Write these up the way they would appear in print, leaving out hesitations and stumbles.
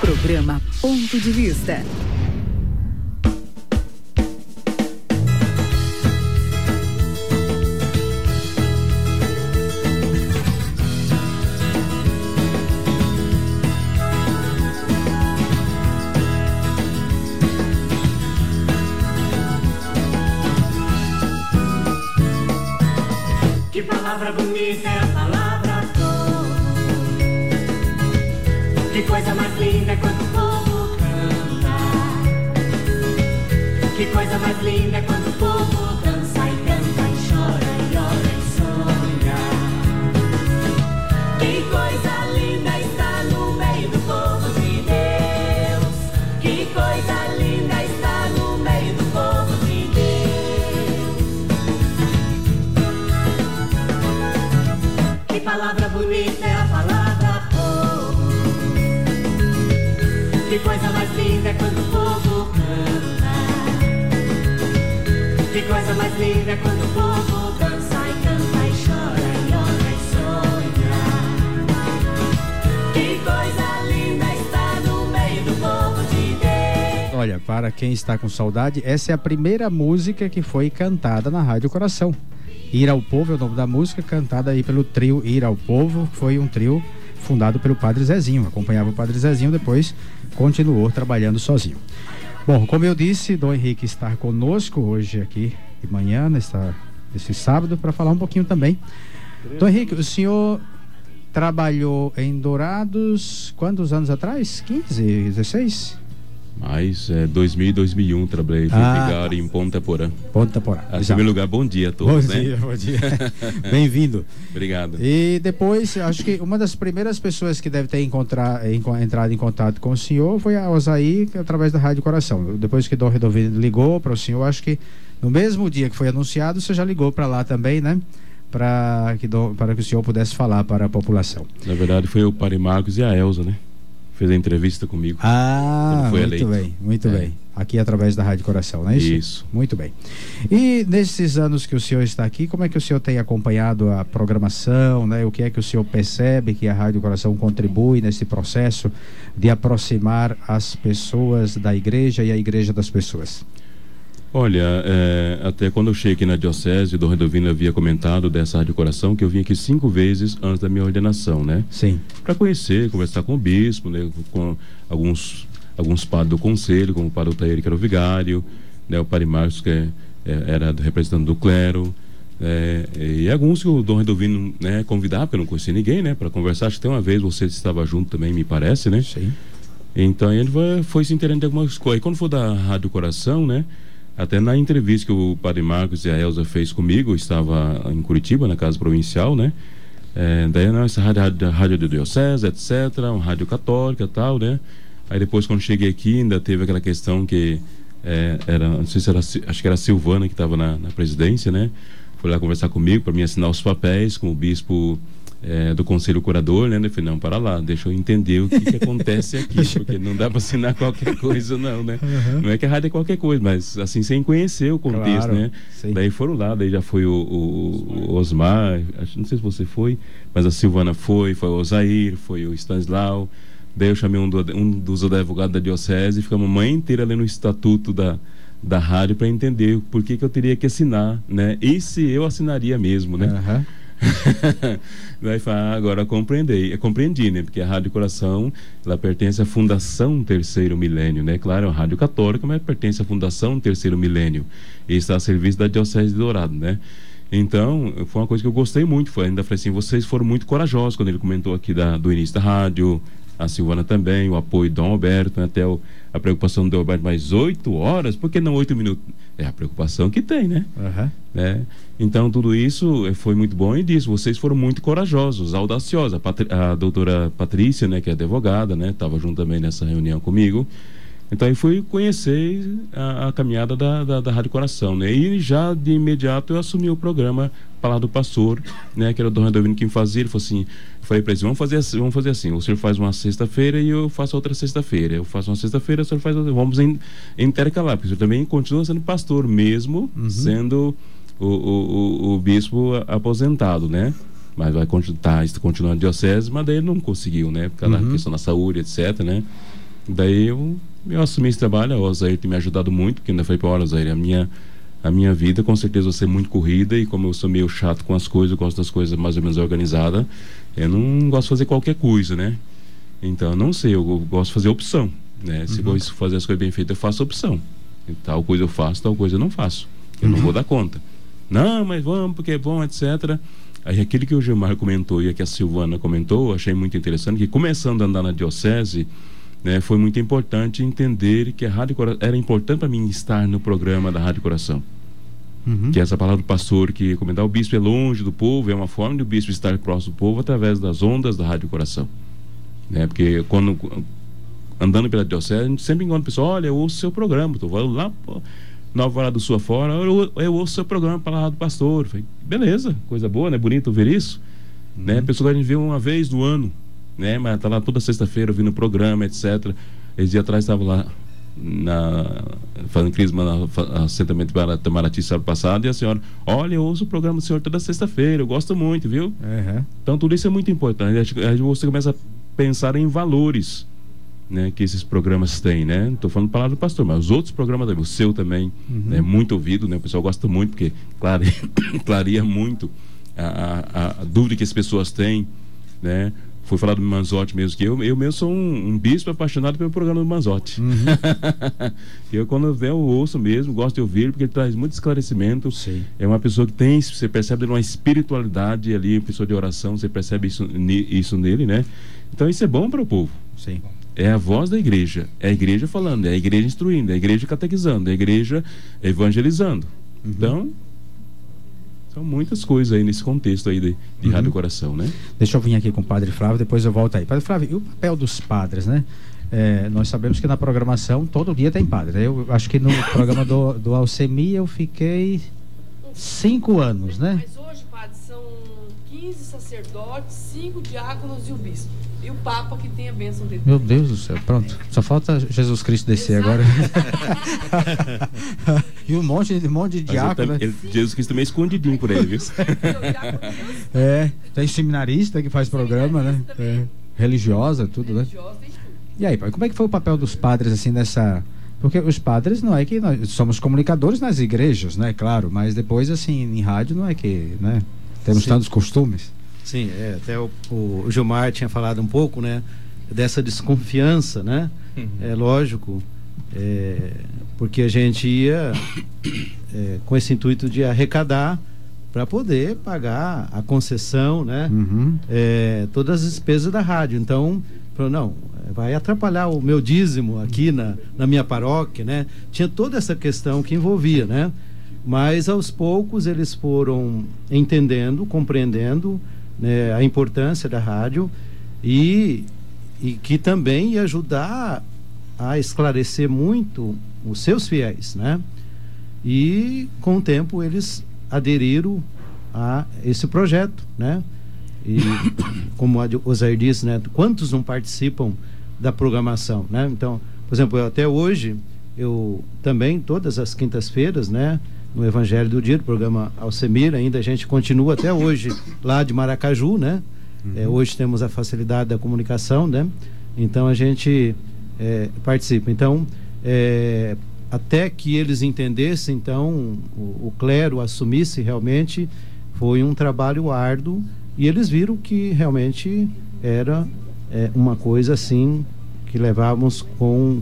Programa Ponto de Vista. Que palavra bonita é a palavra povo. Que coisa mais linda é quando o povo canta. Que coisa mais linda é quando o povo dança e canta e chora e ora e sonha. Que coisa linda está no meio do povo de Deus. Que coisa linda está no meio do povo de Deus. Que palavra bonita é a palavra povo. Que coisa mais linda é quando o povo canta. Que coisa mais linda é quando o povo dança e canta e chora e ora e sonha. Que coisa linda está no meio do povo de Deus. Olha, para quem está com saudade, essa é a primeira música que foi cantada na Rádio Coração. Ir ao Povo é o nome da música, cantada aí pelo trio Ir ao Povo, que foi um trio fundado pelo Padre Zezinho, acompanhava o Padre Zezinho, depois continuou trabalhando sozinho. Bom, como eu disse, Dom Henrique está conosco hoje aqui de manhã, nesse sábado, para falar um pouquinho também. Dom Henrique, o senhor trabalhou em Dourados quantos anos atrás? 15, 16? Mas 2000 e 2001 trabalhei, fui pegar em Ponta Porã. Ponta Porã. Em primeiro lugar, bom dia a todos, bom dia, bom dia. Bem-vindo. Obrigado. E depois, acho que uma das primeiras pessoas que deve ter entrado em contato com o senhor foi a Osaí, através da Rádio Coração. Depois que Dom Redovino ligou para o senhor, acho que no mesmo dia que foi anunciado, você já ligou para lá também, né? Para que o senhor pudesse falar para a população. Na verdade, foi o Padre Marcos e a Elza, né? Fez a entrevista comigo. Foi muito eleito. Muito bem. Aqui através da Rádio Coração, não é isso? Isso. Muito bem. E nesses anos que o senhor está aqui, como é que o senhor tem acompanhado a programação, né? O que é que o senhor percebe que a Rádio Coração contribui nesse processo de aproximar as pessoas da igreja e a igreja das pessoas? Olha, até quando eu cheguei aqui na Diocese, o Dom Redovino havia comentado dessa Rádio Coração que eu vim aqui 5 vezes antes da minha ordenação, né? Sim. Para conhecer, conversar com o bispo, né? Com alguns padres do conselho, como o padre Otair, que era o vigário, né? O padre Marcos, que era representante do clero, e alguns que o Dom Redovino, né, convidava, porque eu não conhecia ninguém, né? Para conversar. Acho que tem uma vez você estava junto também, me parece, né? Sim. Então ele foi se inteirando de algumas coisas. E quando for da Rádio Coração, né? Até na entrevista que o Padre Marcos e a Elza fez comigo, eu estava em Curitiba, na Casa Provincial, né? Daí, essa rádio da Diocese, etc., uma rádio católica e tal, né? Aí depois, quando cheguei aqui, ainda teve aquela questão que não sei se era, acho que era a Silvana que estava na presidência, né? Foi lá conversar comigo para me assinar os papéis com o bispo do Conselho Curador, né? Eu falei, não, para lá, deixa eu entender o que acontece aqui, porque não dá para assinar qualquer coisa, não, né? Uhum. Não é que a rádio é qualquer coisa, mas assim, sem conhecer o contexto, claro, né? Sim. Daí foram lá, daí já foi o Osmar, não sei se você foi, mas a Silvana foi o Osair, foi o Stanislau. Daí eu chamei um dos advogados da Diocese e ficamos a manhã inteira lendo o estatuto da rádio para entender por que eu teria que assinar, né? E se eu assinaria mesmo, né? Uhum. Daí agora eu compreendi, né? Porque a Rádio Coração, ela pertence à Fundação Terceiro Milênio, né? Claro, é uma rádio católica, mas pertence à Fundação Terceiro Milênio e está a serviço da Diocese de Dourado, né? Então, foi uma coisa que eu gostei muito. Ainda falei assim, vocês foram muito corajosos quando ele comentou aqui do início da rádio, a Silvana também, o apoio do Dom Alberto, né? Até a preocupação do Dom Alberto, mais 8 horas, por que não 8 minutos? É a preocupação que tem, né? Uhum. Então, tudo isso foi muito bom e disse, vocês foram muito corajosos, audaciosos. A doutora Patrícia, né, que é advogada, né, estava junto também nessa reunião comigo. Então, eu fui conhecer a caminhada da Rádio Coração, né? E já de imediato eu assumi o programa Palavra do Pastor, né? Que era o Dom Redovino quem fazia. Ele falou assim, eu falei para eles, vamos fazer assim, o senhor faz uma sexta-feira e eu faço outra sexta-feira. Eu faço uma sexta-feira, o senhor faz outra. Vamos intercalar, porque o senhor também continua sendo pastor, mesmo sendo o bispo aposentado, né? Mas vai continuar a diocese, mas daí ele não conseguiu, né? Por causa da questão da saúde, etc, né? Daí eu assumi esse trabalho. O Osair tem me ajudado muito, porque ainda foi para Osair, a minha vida com certeza vai ser muito corrida, e como eu sou meio chato com as coisas, eu gosto das coisas mais ou menos organizadas, eu não gosto de fazer qualquer coisa, né? Então, eu não sei, eu gosto de fazer opção, né? Se eu fazer as coisas bem feitas, eu faço opção. E tal coisa eu faço, tal coisa eu não faço. Eu não vou dar conta. Não, mas vamos, porque é bom, etc. Aí aquilo que o Gilmar comentou e que a Silvana comentou, eu achei muito interessante, que começando a andar na diocese, né, foi muito importante entender que a Rádio Coração, era importante para mim estar no programa da Rádio Coração. Que essa palavra do pastor que comentar, o bispo é longe do povo, é uma forma de o bispo estar próximo do povo através das ondas da Rádio Coração, né? Porque quando andando pela diocese, a gente sempre encontra o pessoal, olha, eu ouço o seu programa, tô lá 9 horas do Sul afora, eu ouço o seu programa, palavra do pastor. Falei, beleza, coisa boa, né? Bonito ver isso, né? A pessoa que a gente vê uma vez no ano, né? Mas tá lá toda sexta-feira ouvindo o programa, etc. Esse dia atrás estava lá fazendo crisma no assentamento para Itamaraty sábado passado, e a senhora, olha, eu ouço o programa do senhor toda sexta-feira, eu gosto muito, viu? Então tudo isso é muito importante. Aí você começa a pensar em valores, né, que esses programas têm, né? Não estou falando palavra do pastor, mas os outros programas também, o seu também, é muito ouvido, né? O pessoal gosta muito, porque clareia muito a dúvida que as pessoas têm, né? Foi falado do Manzotti mesmo, que eu mesmo sou um bispo apaixonado pelo programa do Manzotti. Eu, quando eu ouço mesmo, gosto de ouvir, porque ele traz muito esclarecimento. Sim. É uma pessoa que tem, você percebe uma espiritualidade ali, uma pessoa de oração, você percebe isso nele, né? Então isso é bom para o povo. Sim. É a voz da igreja, é a igreja falando, é a igreja instruindo, é a igreja catequizando, é a igreja evangelizando. Então, são muitas coisas aí nesse contexto aí de Rádio Coração, né? Deixa eu vir aqui com o Padre Flávio, depois eu volto aí. Padre Flávio, e o papel dos padres, né? Nós sabemos que na programação todo dia tem padre, né? Eu acho que no programa do Alcemir eu fiquei 5 anos, né? Mas hoje, padre, são 15 sacerdotes, 5 diáconos e o bispo. E o Papa que tem a bênção dele. Meu Deus do céu, pronto. Só falta Jesus Cristo descer agora. E um monte de diácono, né? Jesus Cristo também é escondidinho por aí, viu? Tem seminarista que faz programa, né? Religiosa, tudo, né? E aí, como é que foi o papel dos padres, assim, nessa... Porque os padres não é que nós somos comunicadores nas igrejas, né? Claro, mas depois, assim, em rádio não é que, né? Temos tantos costumes. Sim, até o Gilmar tinha falado um pouco, né, dessa desconfiança, né? É lógico, porque a gente ia com esse intuito de arrecadar para poder pagar a concessão, né? Todas as despesas da rádio. Então, não, vai atrapalhar o meu dízimo aqui na minha paróquia, né? Tinha toda essa questão que envolvia, né? Mas aos poucos eles foram entendendo, compreendendo, né, a importância da rádio e que também ia ajudar a esclarecer muito os seus fiéis, né? E com o tempo eles aderiram a esse projeto, né? E como o Osair disse, né, quantos não participam da programação, né? Então, por exemplo, até hoje eu também todas as quintas-feiras, né, no Evangelho do Dia, do programa Alcemir, ainda a gente continua até hoje lá de Maracaju, né? Hoje temos a facilidade da comunicação, né? Então a gente participa. Então, até que eles entendessem, então, o clero assumisse realmente, foi um trabalho árduo, e eles viram que realmente era uma coisa assim, que levávamos com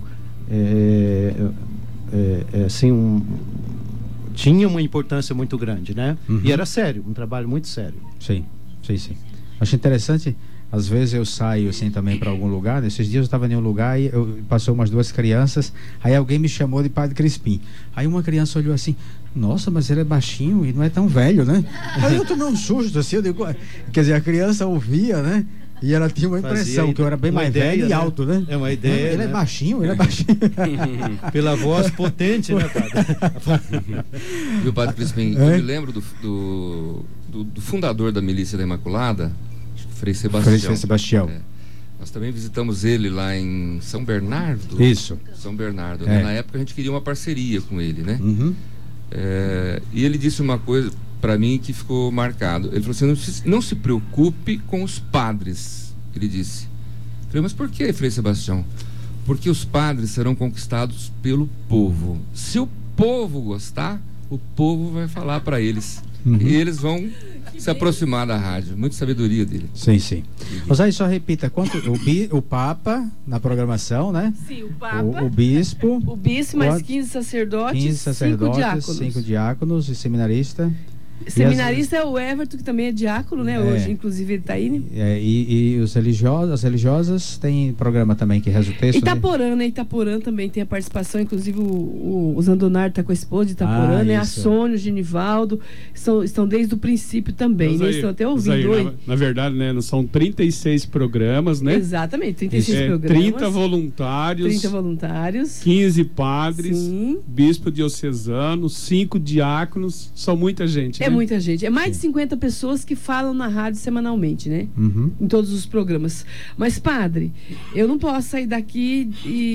assim, tinha uma importância muito grande, né? E era sério, um trabalho muito sério. Sim. Acho interessante, às vezes eu saio assim também para algum lugar. Nesses dias eu estava em um lugar e passou umas 2 crianças, aí alguém me chamou de Padre Crispim. Aí uma criança olhou assim, nossa, mas ele é baixinho e não é tão velho, né? Aí eu tomei um susto assim, eu digo, quer dizer, a criança ouvia, né? E ela tinha uma impressão que eu era bem mais velho e alto, né? É uma ideia. Ele é baixinho, ele é baixinho. Pela voz potente, né, padre? Viu, Padre Crispim? Eu me lembro do fundador da Milícia da Imaculada, Frei Sebastião. Frei Sebastião. Nós também visitamos ele lá em São Bernardo. Isso. São Bernardo. Na época a gente queria uma parceria com ele, né? E ele disse uma coisa para mim que ficou marcado. Ele falou assim, não se preocupe com os padres, ele disse. Eu falei, mas por que, Frei Sebastião? porque os padres serão conquistados pelo povo. Se o povo gostar, o povo vai falar para eles. E eles vão se aproximar da rádio. Muita sabedoria dele. Sim, sim. Oséias, só repita, quanto o Papa na programação, né? Sim, o Papa. O Bispo. O Bispo, mais 15 sacerdotes. 15 sacerdotes, 5 diáconos. 5 diáconos e seminarista. Seminarista é o Everton, que também é diácono, né? Hoje, inclusive, ele está aí, né? E os religiosos, as religiosas têm programa também que reza o texto. Itaporã, né? Itaporã também tem a participação, inclusive o Zandonar está com a esposa de Itaporã, né? A Sônia, o Genivaldo, estão desde o princípio também, né? Estão até ouvindo. Na verdade, né? São 36 programas, né? Exatamente, 36 programas. 30 voluntários. 30 voluntários. 15 padres. Sim. Bispo diocesano, 5 diáconos. São muita gente, né? É muita gente. É mais de 50 pessoas que falam na rádio semanalmente, né? Em todos os programas. Mas, padre, eu não posso sair daqui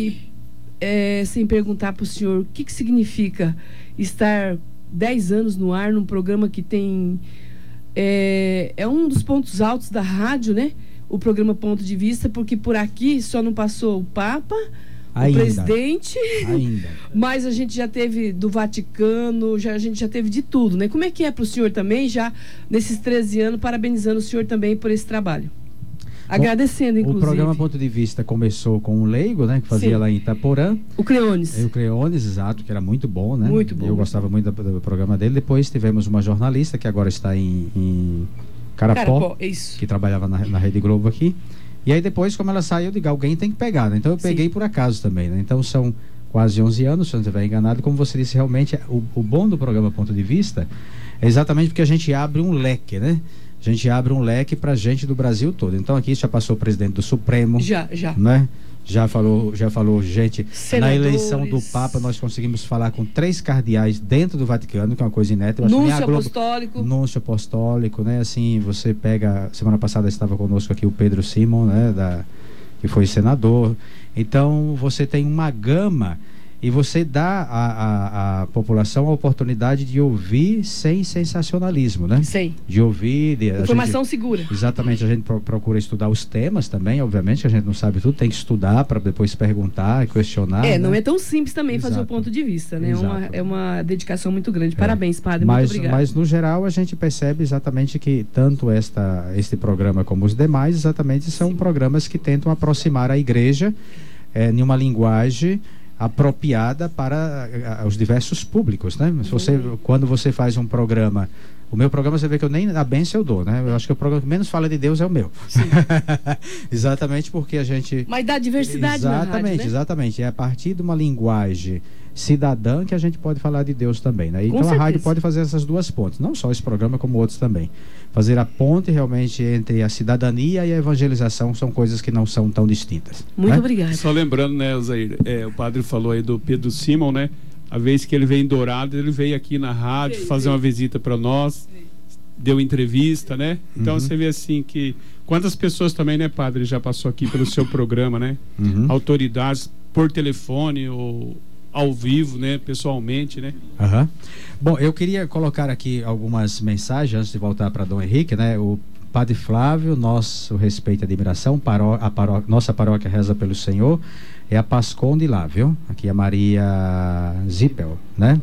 sem perguntar para o senhor o que significa estar 10 anos no ar num programa que tem... É um dos pontos altos da rádio, né? O programa Ponto de Vista, porque por aqui só não passou o Papa... o presidente, mas a gente já teve do Vaticano, a gente já teve de tudo, né? Como é que é para o senhor também, já nesses 13 anos, parabenizando o senhor também por esse trabalho? Agradecendo, inclusive. O programa Ponto de Vista começou com um leigo, né? Que fazia lá em Itaporã. O Cleones. O Cleones, exato, que era muito bom, né? Muito bom. Eu gostava muito do programa dele. Depois tivemos uma jornalista que agora está em Carapó, isso. Que trabalhava na Rede Globo aqui. E aí depois, como ela saiu, eu digo, alguém tem que pegar, né? Então eu peguei por acaso também, né? Então são quase 11 anos, se eu não estiver enganado. Como você disse, realmente, o bom do programa Ponto de Vista é exatamente porque a gente abre um leque, né? A gente abre um leque pra gente do Brasil todo. Então aqui já passou o presidente do Supremo. Já. Né? Já falou gente. Senadores. Na eleição do Papa, nós conseguimos falar com 3 cardeais dentro do Vaticano, que é uma coisa inédita. Núncio apostólico. Núncio apostólico, né? Assim, você pega... Semana passada estava conosco aqui o Pedro Simon, né? Que foi senador. Então, você tem uma gama e você dá à população a oportunidade de ouvir sem sensacionalismo, né? Sim. De ouvir... Informação segura. Exatamente, a gente procura estudar os temas também, obviamente, que a gente não sabe tudo, tem que estudar para depois perguntar e questionar. Não é tão simples também fazer o ponto de vista, né? É uma dedicação muito grande. Parabéns, padre, muito obrigado. Mas, no geral, a gente percebe exatamente que tanto este programa como os demais, exatamente, são programas que tentam aproximar a igreja em uma linguagem apropriada para os diversos públicos, né? Quando você faz um programa, o meu programa, você vê que eu nem a bênção eu dou, né? Eu acho que o programa que menos fala de Deus é o meu. Exatamente porque a gente... Mas dá diversidade na rádio, né? Exatamente. É a partir de uma linguagem cidadã que a gente pode falar de Deus também, né? Então a rádio pode fazer essas duas pontes, não só esse programa como outros também. Fazer a ponte realmente entre a cidadania e a evangelização são coisas que não são tão distintas. Muito obrigado. Só lembrando, né, Oséias, o padre falou aí do Pedro Simon, né? A vez que ele veio em Dourado, ele veio aqui na rádio fazer uma visita para nós, deu entrevista, né? Então você vê assim que quantas pessoas também, né, padre, já passou aqui pelo seu programa, né? Autoridades por telefone ou ao vivo, né, pessoalmente, né? Bom, eu queria colocar aqui algumas mensagens antes de voltar para Dom Henrique, né? O Padre Flávio, nosso respeito e admiração, nossa paróquia reza pelo Senhor, é a Pascon de lá, viu? Aqui a Maria Zippel, né?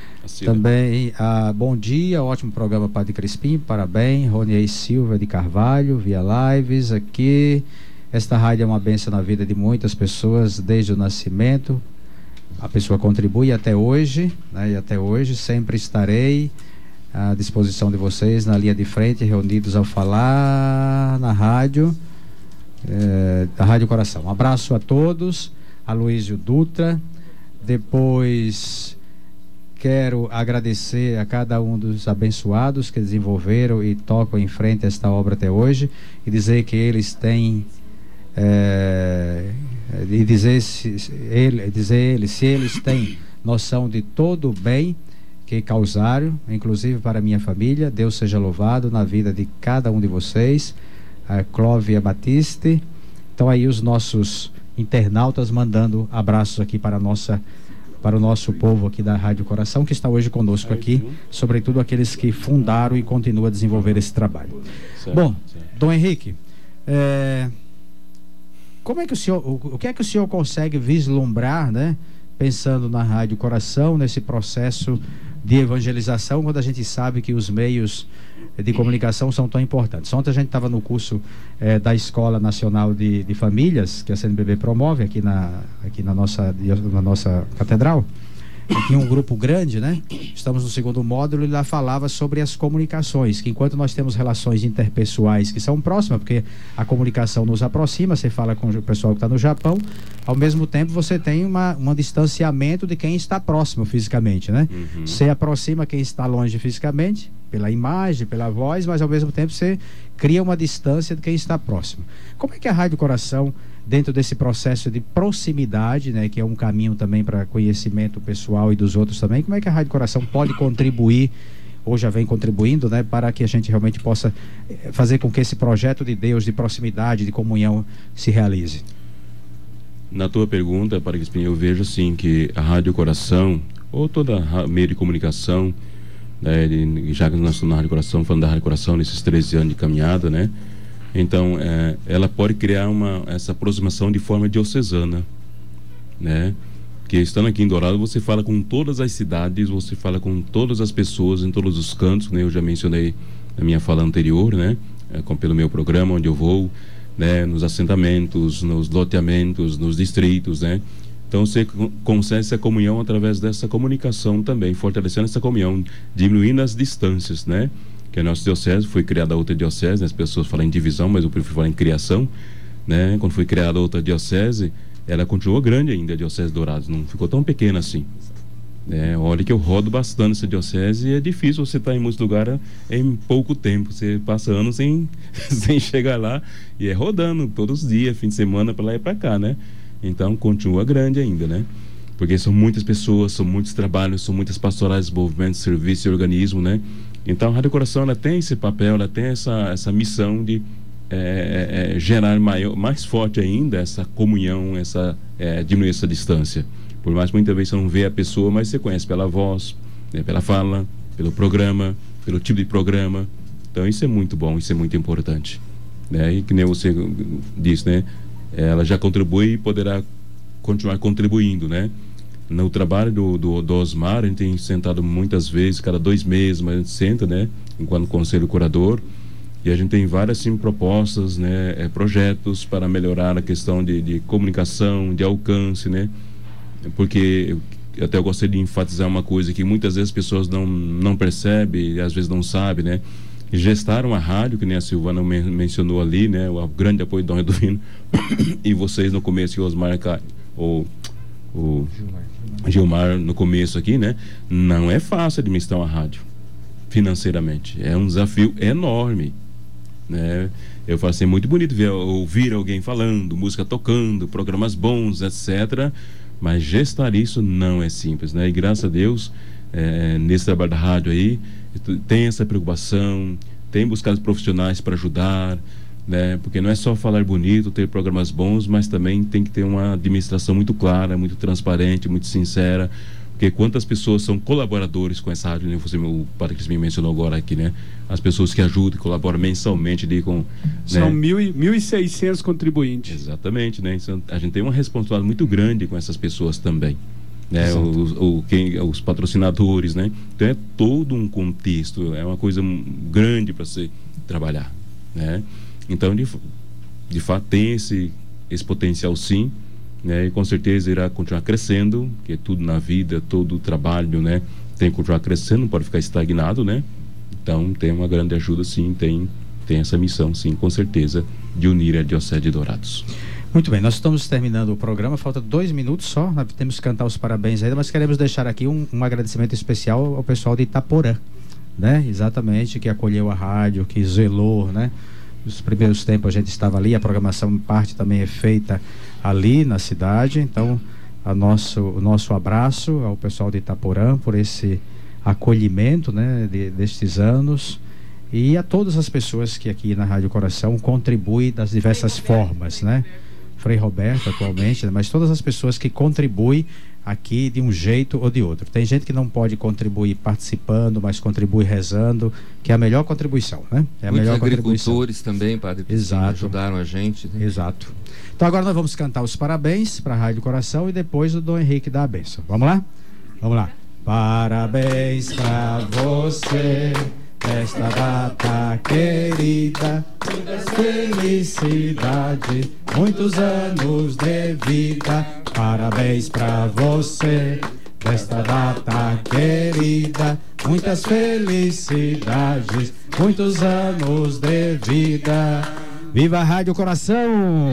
Também, bom dia, ótimo programa, Padre Crispim, parabéns. Ronier Silva de Carvalho, via lives aqui. Esta rádio é uma bênção na vida de muitas pessoas desde o nascimento. A pessoa contribui até hoje, né? E até hoje sempre estarei à disposição de vocês na linha de frente, reunidos ao falar na rádio, da Rádio Coração. Um abraço a todos. Aloísio Dutra. Depois quero agradecer a cada um dos abençoados que desenvolveram e tocam em frente esta obra até hoje e dizer que eles têm se eles têm noção de todo o bem que causaram, inclusive para a minha família. Deus seja louvado na vida de cada um de vocês. A Clóvia Batiste. Então aí os nossos internautas mandando abraços aqui para o nosso povo aqui da Rádio Coração, que está hoje conosco aqui, sobretudo aqueles que fundaram e continuam a desenvolver esse trabalho. Bom, Dom Henrique, Como é que o que é que o senhor consegue vislumbrar, né, pensando na Rádio Coração, nesse processo de evangelização, quando a gente sabe que os meios de comunicação são tão importantes? Ontem a gente estava no curso da Escola Nacional de Famílias, que a CNBB promove aqui na nossa catedral. Tinha um grupo grande, né? Estamos no segundo módulo e lá falava sobre as comunicações, que enquanto nós temos relações interpessoais que são próximas, porque a comunicação nos aproxima, você fala com o pessoal que está no Japão, ao mesmo tempo você tem um distanciamento de quem está próximo fisicamente, né? Você aproxima quem está longe fisicamente, pela imagem, pela voz, mas ao mesmo tempo você cria uma distância de quem está próximo. Como é que a Rádio Coração, dentro desse processo de proximidade, né, que é um caminho também para conhecimento pessoal e dos outros também, como é que a Rádio Coração pode contribuir, ou já vem contribuindo, né, para que a gente realmente possa fazer com que esse projeto de Deus, de proximidade, de comunhão, se realize? Na tua pergunta, Padre Crispim, eu vejo assim que a Rádio Coração, ou toda meio de comunicação, né, já que nós estamos na Rádio Coração, falando da Rádio Coração nesses 13 anos de caminhada, né? Então, ela pode criar essa aproximação de forma diocesana, né? Que estando aqui em Dourado, você fala com todas as cidades, você fala com todas as pessoas, em todos os cantos, né? Eu já mencionei na minha fala anterior, né? Pelo meu programa, onde eu vou, né? Nos assentamentos, nos loteamentos, nos distritos, né? Então, você consegue essa comunhão através dessa comunicação também, fortalecendo essa comunhão, diminuindo as distâncias, né? Que a nossa diocese foi criada outra diocese, né? As pessoas falam em divisão, mas eu prefiro falar em criação, né? Quando foi criada outra diocese, ela continuou grande ainda, a diocese de Dourados, não ficou tão pequena assim, né? Olha que eu rodo bastante essa diocese e é difícil você estar em muitos lugares em pouco tempo, você passa anos sem chegar lá, e é rodando todos os dias, fim de semana, para lá e para cá, né? Então continua grande ainda, né? Porque são muitas pessoas, são muitos trabalhos, são muitas pastorais, movimentos, serviços e organismo, né? Então a Rádio Coração, ela tem esse papel, ela tem essa missão de gerar mais forte ainda essa comunhão, diminuir essa distância. Por mais que muitas vezes você não vê a pessoa, mas você conhece pela voz, né, pela fala, pelo programa, pelo tipo de programa. Então isso é muito bom, isso é muito importante, né? E que nem você disse, né? Ela já contribui e poderá continuar contribuindo, né? No trabalho do Osmar, a gente tem sentado muitas vezes, cada 2 meses, mas a gente senta, né, enquanto conselho curador, e a gente tem várias sim, propostas, né, projetos para melhorar a questão de comunicação, de alcance, né? Porque até eu gostaria de enfatizar uma coisa que muitas vezes as pessoas não percebem, às vezes não sabem, né? Gestaram a rádio, que nem a Silvana mencionou ali, né? O grande apoio do Dom Eduino e vocês no começo, o Osmar, o Gilmar no começo aqui, né? Não é fácil administrar uma rádio financeiramente, é um desafio enorme, né? Eu falo assim, é muito bonito ouvir alguém falando, música tocando, programas bons, etc., mas gestar isso não é simples, né? E graças a Deus, nesse trabalho da rádio aí, tem essa preocupação, tem buscado profissionais para ajudar, né? Porque não é só falar bonito, ter programas bons, mas também tem que ter uma administração muito clara, muito transparente, muito sincera, porque quantas pessoas são colaboradores com essa rádio, né? O Padre Crispim mencionou agora aqui, né? As pessoas que ajudam, colaboram mensalmente ali com... São, né? 1.600 contribuintes. Exatamente, né? A gente tem uma responsabilidade muito grande com essas pessoas também, né? Os patrocinadores, né? Então é todo um contexto, é uma coisa grande para se trabalhar, né? Então de fato tem esse potencial sim, né? E com certeza irá continuar crescendo, porque tudo na vida, todo o trabalho, né, tem que continuar crescendo, não pode ficar estagnado, né? Então tem uma grande ajuda sim, tem essa missão sim, com certeza, de unir a Diocese de Dourados. Muito bem, nós estamos terminando o programa, falta 2 minutos só, nós temos que cantar os parabéns ainda, mas queremos deixar aqui um agradecimento especial ao pessoal de Itaporã, né? Exatamente, que acolheu a rádio, que zelou, né? Nos primeiros tempos a gente estava ali, a programação em parte também é feita ali na cidade, então o nosso abraço ao pessoal de Itaporã por esse acolhimento, né, destes anos, e a todas as pessoas que aqui na Rádio Coração contribuem das diversas formas, né? Frei Roberto atualmente, né? Mas todas as pessoas que contribuem aqui de um jeito ou de outro. Tem gente que não pode contribuir participando, mas contribui rezando, que é a melhor contribuição, né? É a Muitos melhor agricultores também, padre, Exato. ajudaram a gente. Né? Exato. Então agora nós vamos cantar os parabéns para a Rádio Coração e depois o Dom Henrique dá a bênção. Vamos lá? Vamos lá. Parabéns pra você nesta data querida, muitas felicidades, muitos anos de vida. Parabéns pra você nesta data querida, muitas felicidades, muitos anos de vida. Viva a Rádio Coração!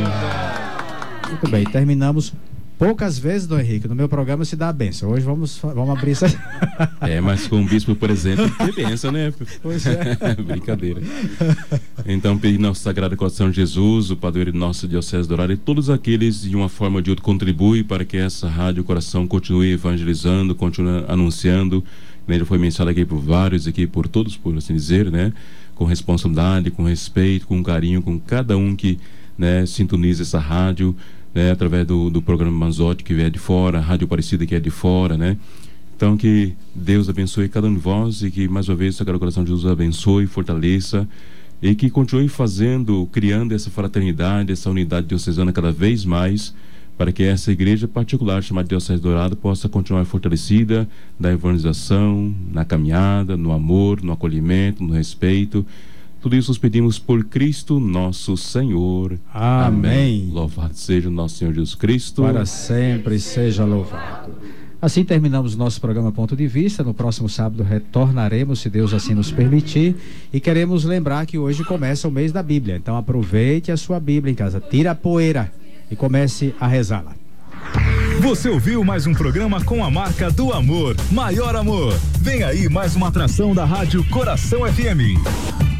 Muito bem, terminamos. Poucas vezes, Dom Henrique, no meu programa se dá a benção. Hoje vamos abrir isso aí. Mas com o bispo presente tem benção, né? Pois é. Brincadeira. Então, pedir nosso Sagrado Coração de Jesus, o padroeiro de nossa Diocese Dourada, e todos aqueles, de uma forma ou de outra, contribuem para que essa Rádio Coração continue evangelizando, continue anunciando. Ele foi mencionado aqui por vários, aqui por todos, por assim dizer, né? Com responsabilidade, com respeito, com carinho, com cada um que, né, sintoniza essa rádio, né, através do programa Manzotti, que é de fora, a Rádio Aparecida, que é de fora, né? Então, que Deus abençoe cada um de vós e que, mais uma vez, o Sagrado Coração de Jesus abençoe, fortaleça e que continue fazendo, criando essa fraternidade, essa unidade diocesana cada vez mais, para que essa igreja particular, chamada Diocese Dourada, possa continuar fortalecida na evangelização, na caminhada, no amor, no acolhimento, no respeito. Tudo isso nós pedimos por Cristo nosso Senhor. Amém. Louvado seja o nosso Senhor Jesus Cristo. Para sempre seja louvado. Assim terminamos o nosso programa Ponto de Vista. No próximo sábado retornaremos, se Deus assim nos permitir. E queremos lembrar que hoje começa o mês da Bíblia. Então aproveite a sua Bíblia em casa, tira a poeira e comece a rezá-la. Você ouviu mais um programa com a marca do amor, Maior Amor. Vem aí mais uma atração da Rádio Coração FM.